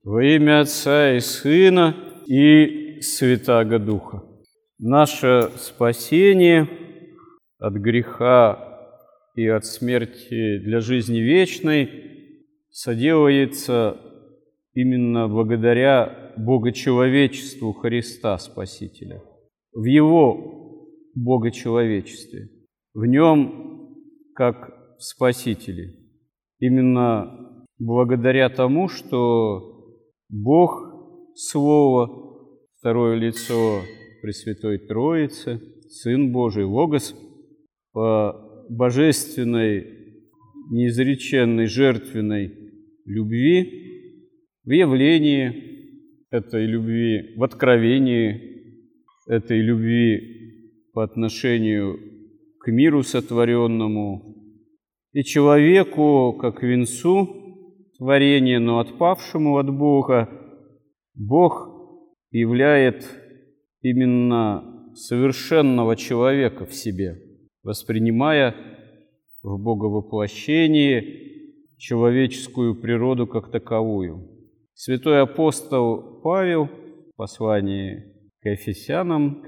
Во имя Отца и Сына и Святаго Духа. Наше спасение от греха и от смерти для жизни вечной соделается именно благодаря богочеловечеству Христа Спасителя, в Его богочеловечестве, в Нем как в Спасителе. Именно благодаря тому, что Бог – Слово, второе лицо Пресвятой Троицы, Сын Божий, Логос, по божественной, неизреченной, жертвенной любви, в явлении этой любви, в откровении этой любви по отношению к миру сотворенному и человеку, как венцу творения, но отпавшему от Бога, Бог являет именно совершенного человека в себе, воспринимая в Боговоплощении человеческую природу как таковую. Святой апостол Павел в послании к Ефесянам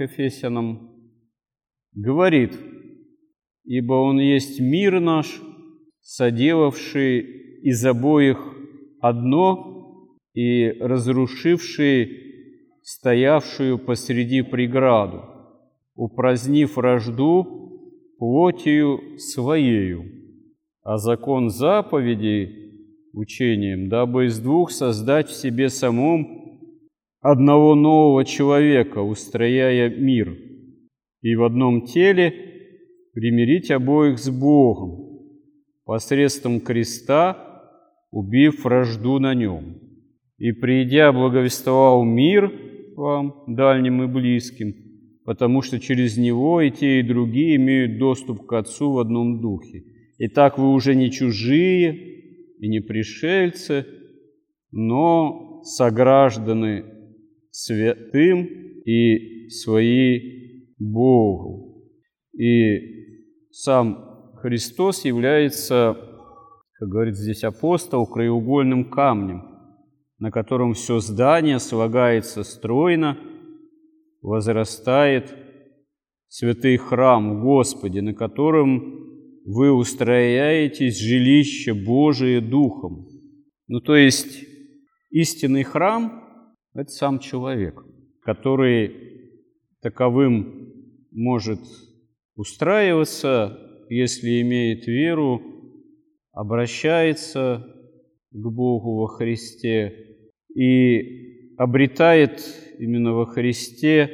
говорит: «Ибо Он есть мир наш, соделавший из обоих одно и разрушивший стоявшую посреди преграду, упразднив вражду плотью Своею, а закон заповедей учением, дабы из двух создать в себе самом одного нового человека, устрояя мир, и в одном теле примирить обоих с Богом посредством креста, убив вражду на нем. И, придя, благовествовал мир вам, дальним и близким, потому что через него и те, и другие имеют доступ к Отцу в одном духе. Итак, вы уже не чужие и не пришельцы, но согражданы святым и свои Богу». И сам Христос является, как говорит здесь апостол, краеугольным камнем, на котором все здание слагается стройно, возрастает святый храм в Господе, на котором вы устрояетесь жилище Божие Духом. Ну, то есть истинный храм – это сам человек, который таковым может устраиваться, если имеет веру, обращается к Богу во Христе и обретает именно во Христе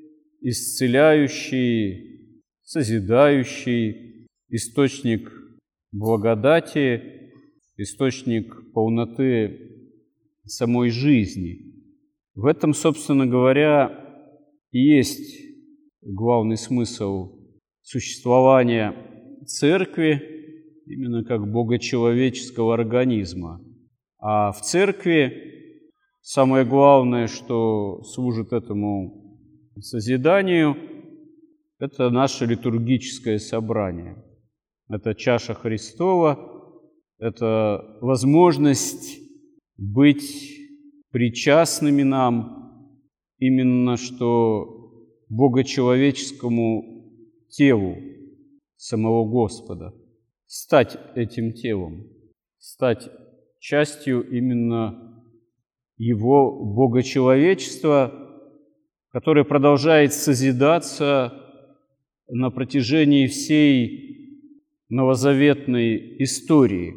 исцеляющий, созидающий источник благодати, источник полноты самой жизни. В этом, собственно говоря, и есть главный смысл существования Церкви, именно как богочеловеческого организма. А в Церкви самое главное, что служит этому созиданию, это наше литургическое собрание. Это чаша Христова, это возможность быть причастными нам именно что богочеловеческому телу самого Господа, стать этим телом, стать частью именно Его богочеловечества, которое продолжает созидаться на протяжении всей новозаветной истории.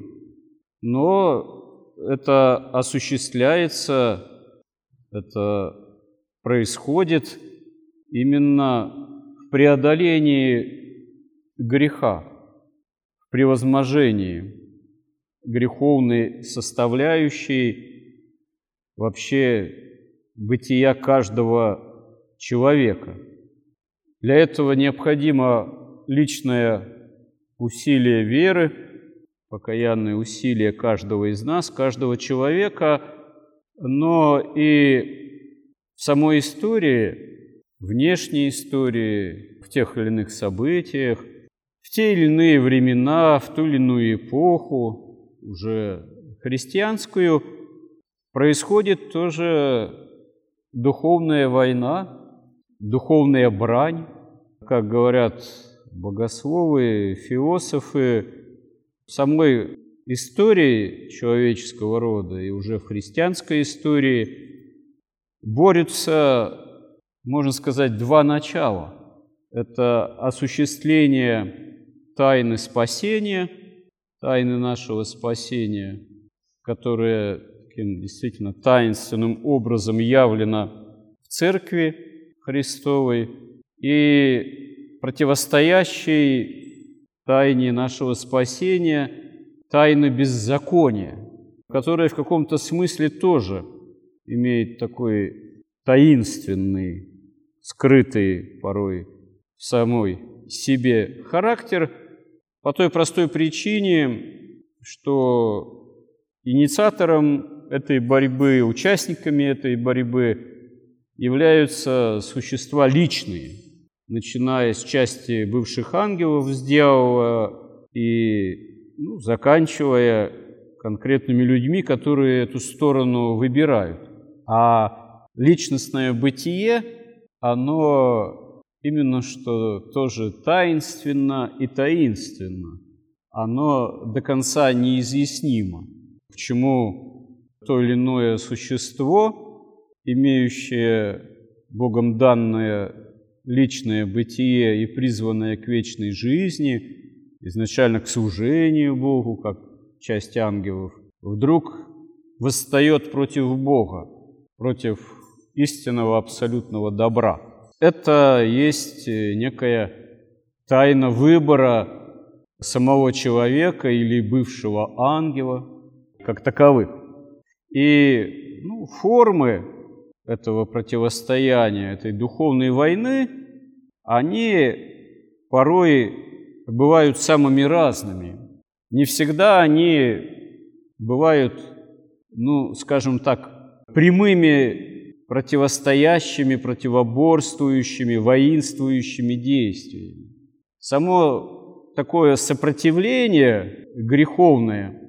Но это осуществляется, это происходит именно в преодолении греха, в превозможении греховной составляющей вообще бытия каждого человека. Для этого необходимо личное усилие веры, покаянные усилия каждого из нас, каждого человека, но и в самой истории, внешней истории, в тех или иных событиях, в те или иные времена, в ту или иную эпоху, уже христианскую, происходит тоже духовная война, духовная брань. Как говорят богословы, философы, в самой истории человеческого рода и уже в христианской истории борются, можно сказать, два начала. Это осуществление тайны спасения, тайны нашего спасения, которая таким действительно таинственным образом явлена в Церкви Христовой, и противостоящей тайне нашего спасения, тайны беззакония, которая в каком-то смысле тоже имеет такой таинственный, скрытый порой в самой себе характер, по той простой причине, что инициатором этой борьбы, участниками этой борьбы являются существа личные, начиная с части бывших ангелов с дьявола и заканчивая конкретными людьми, которые эту сторону выбирают. А личностное бытие, оно именно что тоже таинственно и таинственно. Оно до конца неизъяснимо. Почему то или иное существо, имеющее Богом данное личное бытие и призванное к вечной жизни, изначально к служению Богу, как часть ангелов, вдруг восстает против Бога, против истинного абсолютного добра. Это есть некая тайна выбора самого человека или бывшего ангела как таковых. И формы этого противостояния, этой духовной войны, они порой бывают самыми разными. Не всегда они бывают, скажем так, прямыми противостоящими, противоборствующими, воинствующими действиями. Само такое сопротивление греховное,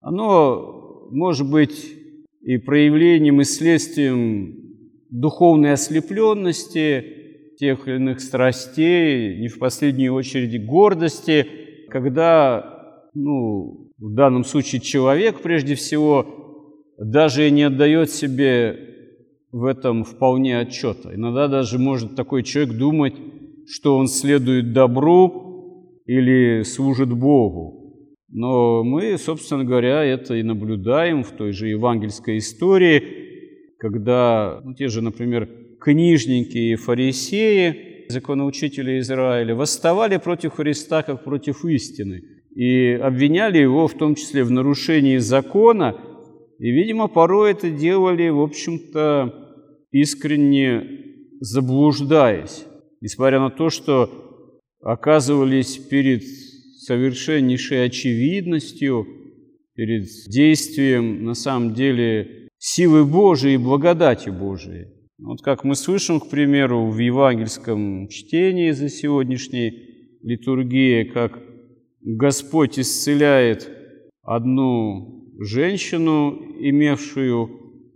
оно может быть и проявлением, и следствием духовной ослепленности, тех или иных страстей, не в последнюю очередь гордости, когда, в данном случае человек, прежде всего, даже не отдает себе в этом вполне отчета. Иногда даже может такой человек думать, что он следует добру или служит Богу. Но мы, собственно говоря, это и наблюдаем в той же евангельской истории, когда те же, например, книжники и фарисеи, законоучители Израиля, восставали против Христа как против истины и обвиняли его в том числе в нарушении закона, и, видимо, порой это делали, в общем-то, искренне заблуждаясь, несмотря на то, что оказывались перед совершеннейшей очевидностью, перед действием, на самом деле, силы Божией и благодати Божией. Вот как мы слышим, к примеру, в евангельском чтении за сегодняшней литургией, как Господь исцеляет одну женщину, имевшую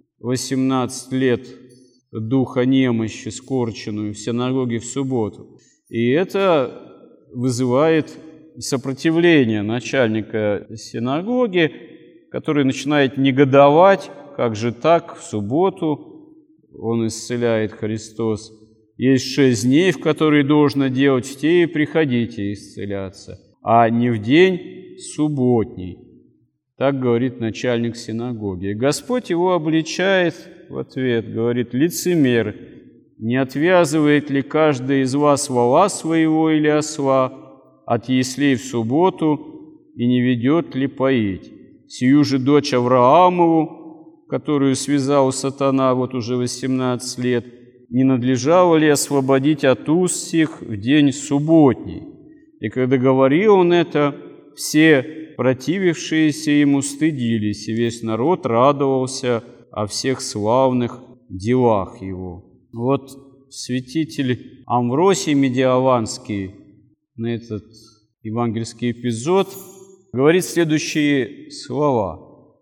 18 лет духа немощи, скорченную в синагоге в субботу. И это вызывает сопротивление начальника синагоги, который начинает негодовать, как же так, в субботу он исцеляет Христос. Есть 6 дней, в которые должно делать, в те и приходите исцеляться, а не в день субботний. Так говорит начальник синагоги. И Господь его обличает в ответ, говорит: лицемер, не отвязывает ли каждый из вас вола своего или осла от яслей в субботу и не ведет ли поить? Сию же дочь Авраамову, которую связал сатана вот уже 18 лет, не надлежало ли освободить от уст сих в день субботний? И когда говорил он это, все противившиеся ему стыдились, и весь народ радовался о всех славных делах его. Вот святитель Амвросий Медиаланский на этот евангельский эпизод говорит следующие слова.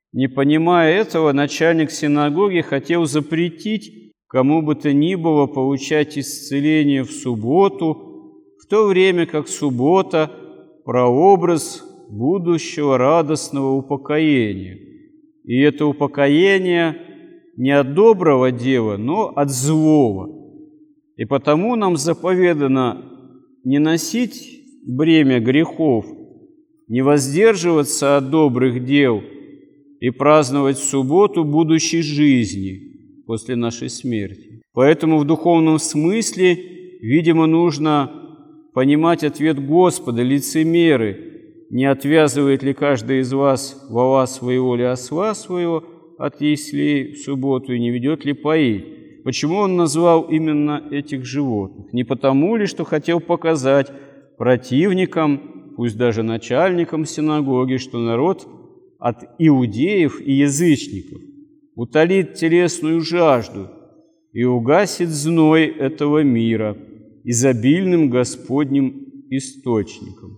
Не понимая этого, начальник синагоги хотел запретить кому бы то ни было получать исцеление в субботу, в то время как суббота – прообраз будущего радостного упокоения. И это упокоение не от доброго дела, но от злого. И потому нам заповедано не носить бремя грехов, не воздерживаться от добрых дел и праздновать в субботу будущей жизни после нашей смерти. Поэтому в духовном смысле, видимо, нужно понимать ответ Господа: лицемеры, не отвязывает ли каждый из вас вола своего или осла своего от яслей в субботу и не ведет ли поить? Почему он назвал именно этих животных? Не потому ли, что хотел показать противникам, пусть даже начальникам синагоги, что народ от иудеев и язычников утолит телесную жажду и угасит зной этого мира изобильным Господним источником?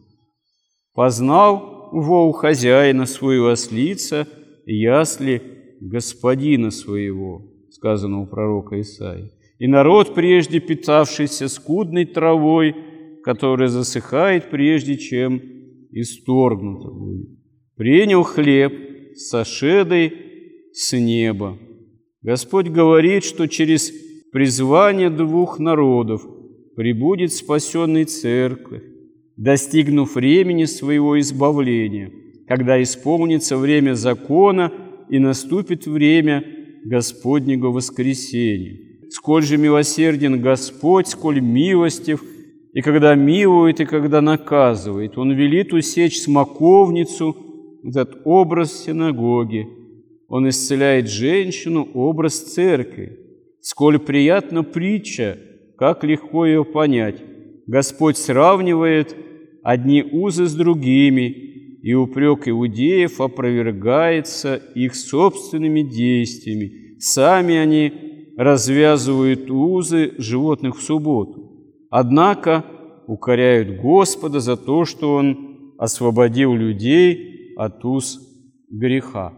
Познал вол хозяина своего ослица и ясли господина своего, сказано у пророка Исаии. И народ, прежде питавшийся скудной травой, которая засыхает, прежде чем исторгнута будет, принял хлеб со шедой с неба. Господь говорит, что через призвание двух народов прибудет спасенный церковь, достигнув времени своего избавления, когда исполнится время закона и наступит время Господнего воскресения. Сколь же милосерден Господь, сколь милостив, и когда милует, и когда наказывает. Он велит усечь смоковницу, этот образ синагоги. Он исцеляет женщину, образ церкви. Сколь приятна притча, как легко ее понять. Господь сравнивает одни узы с другими, и упрек иудеев опровергается их собственными действиями. Сами они развязывают узы животных в субботу, однако укоряют Господа за то, что Он освободил людей от уз греха.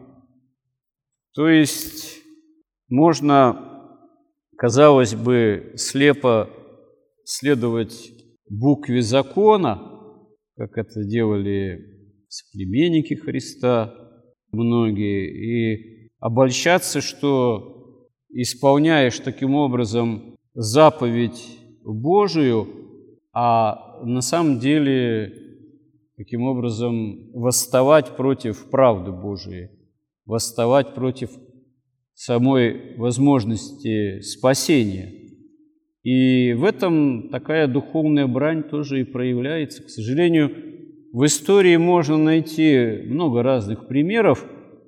То есть можно, казалось бы, слепо следовать букве закона, как это делали соплеменники Христа многие, и обольщаться, что исполняешь таким образом заповедь Божию, а на самом деле таким образом восставать против правды Божией, восставать против самой возможности спасения. И в этом такая духовная брань тоже и проявляется. К сожалению, в истории можно найти много разных примеров,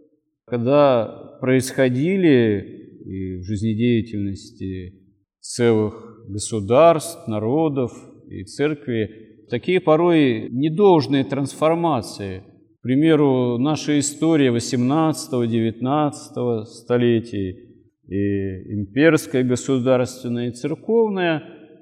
когда происходили и в жизнедеятельности целых государств, народов и церкви такие порой недолжные трансформации. К примеру, наша история XVIII-XIX столетий, и имперская, государственная, и церковная,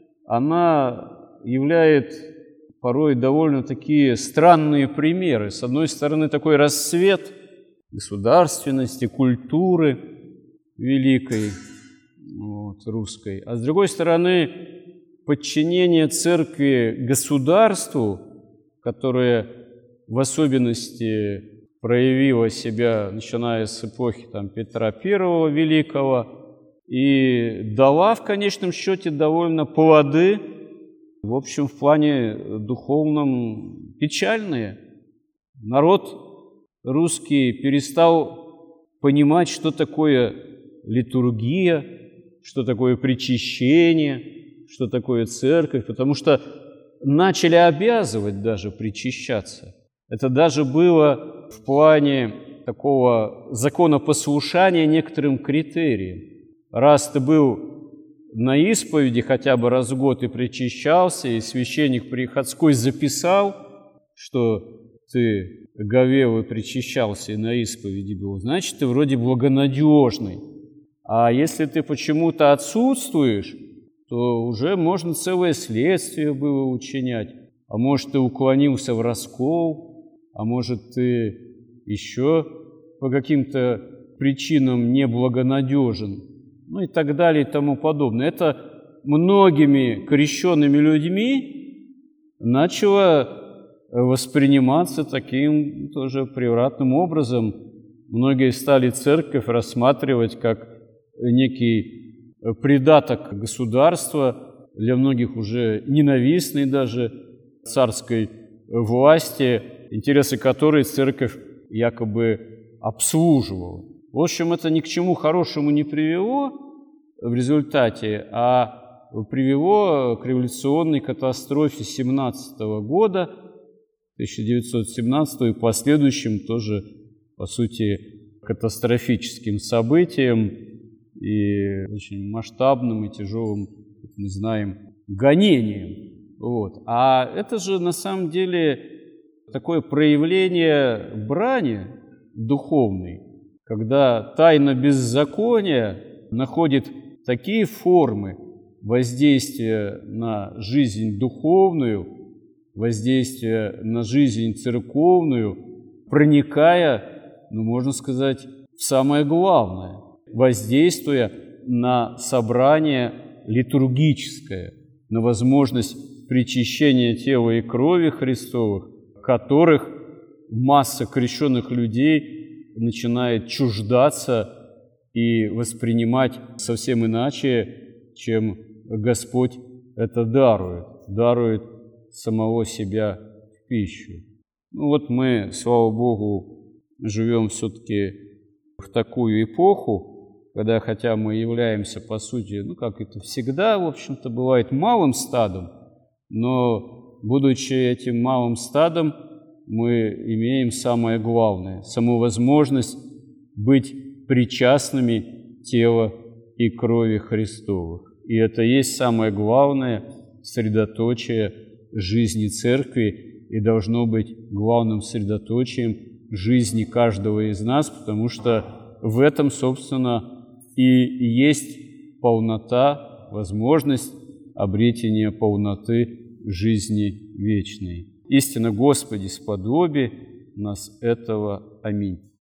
она являет порой довольно такие странные примеры. С одной стороны, такой расцвет государственности, культуры великой, русской, а с другой стороны, подчинение церкви государству, которое в особенности проявила себя, начиная с эпохи Петра I Великого, и дала в конечном счете довольно плоды, в общем, в плане духовном печальные. Народ русский перестал понимать, что такое литургия, что такое причащение, что такое церковь, потому что начали обязывать даже причащаться. Это даже было в плане такого законопослушания некоторым критериям. Раз ты был на исповеди хотя бы раз в год и причащался, и священник приходской записал, что ты говел и причащался, и на исповеди был, значит, ты вроде благонадежный. А если ты почему-то отсутствуешь, то уже можно целое следствие было учинять. А может, ты уклонился в раскол, а может, ты еще по каким-то причинам неблагонадежен, ну и так далее и тому подобное. Это многими крещенными людьми начало восприниматься таким тоже превратным образом. Многие стали церковь рассматривать как некий придаток государства, для многих уже ненавистный даже царской власти, интересы которой церковь якобы обслуживала. В общем, это ни к чему хорошему не привело в результате, а привело к революционной катастрофе 1917 года, 1917 и последующим тоже, по сути, катастрофическим событиям и очень масштабным и тяжелым, как мы знаем, гонением. Вот. А это же на самом деле такое проявление брани духовной, когда тайна беззакония находит такие формы воздействия на жизнь духовную, воздействия на жизнь церковную, проникая, можно сказать, в самое главное, воздействуя на собрание литургическое, на возможность причащения тела и крови Христовых, которых масса крещенных людей начинает чуждаться и воспринимать совсем иначе, чем Господь это дарует самого себя в пищу. Ну вот мы, слава Богу, живем все-таки в такую эпоху, когда, хотя мы являемся, по сути, как это всегда, в общем-то, бывает, малым стадом, но, будучи этим малым стадом, мы имеем самое главное, саму возможность быть причастными тела и крови Христовых. И это есть самое главное средоточие жизни Церкви и должно быть главным средоточием жизни каждого из нас, потому что в этом, собственно, и есть полнота, возможность обретения полноты жизни вечной. Истинно, Господи, сподоби нас этого. Аминь.